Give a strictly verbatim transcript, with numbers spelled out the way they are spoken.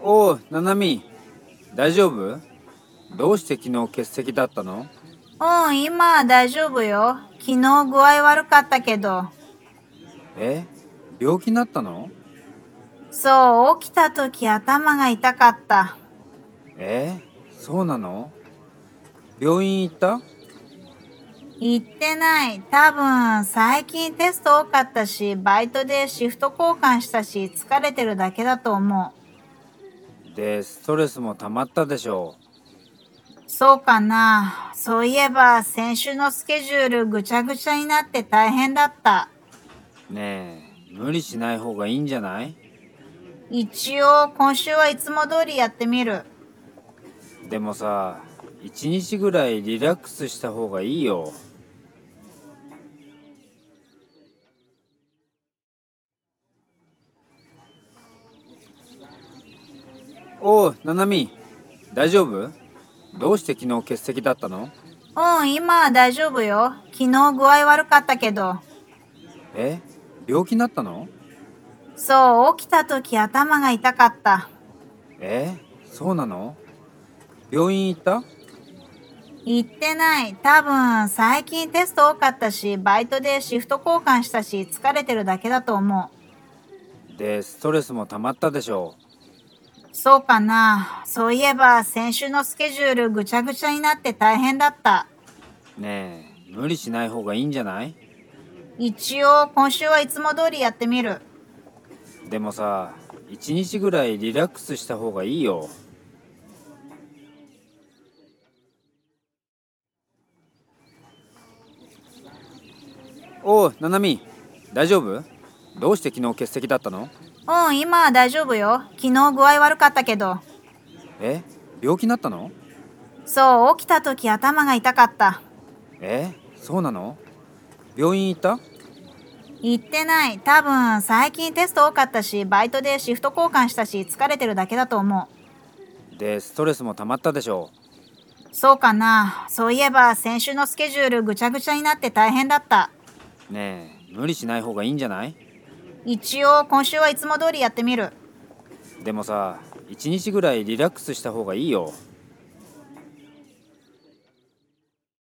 おう、ななみ、大丈夫？どうして昨日欠席だったの？ うん、今は大丈夫よ。昨日具合悪かったけど。 え？病気になったの？ そう、起きた時頭が痛かった。 え？そうなの？病院行った？ 行ってない。多分、最近テスト多かったし、バイトでシフト交換したし、疲れてるだけだと思で、ストレスも溜まったでしょう。そうかな。そういえば、先週のスケジュールぐちゃぐちゃになって大変だった。 う。ねえ、無理しない方がいいんじゃない？ 一応、今週はいつも通りやってみる。 でもさ、一日ぐらいリラックスした方がいいよ。おう、ななみ、大丈夫？どうして昨日欠席だったの？ うん、今は大丈夫よ。昨日具合悪かったけど。 え？病気になったの？ そう、起きた時頭が痛かった。 え？そうなの？病院行った？ 行ってない。多分、最近テスト多かったし、バイトでシフト交換したし、疲れてるだけだと思で、ストレスも溜まったでしょう。そうかな。そういえば、先週のスケジュールぐちゃぐちゃになって大変だった。 う。ねえ、無理しない方がいいんじゃない？ 一応、今週はいつも通りやってみる。 でもさ、一日ぐらいリラックスした方がいいよ。おう、ななみ、大丈夫？どうして昨日欠席だったの？ うん、今は大丈夫よ。昨日具合悪かったけど。 え？病気になったの？ そう、起きた時頭が痛かった。 え？そうなの？病院行った？ 行ってない。多分、最近テスト多かったし、バイトでシフト交換したし、疲れてるだけだと思う。 で、ストレスも溜まったでしょそうかな。そういえば、先週のスケジュールぐちゃぐちゃになって大変だった。 う。ねえ、無理しない方がいいんじゃない？ 一応、今週はいつも通りやってみる。 でもさ、一日ぐらいリラックスした方がいいよ。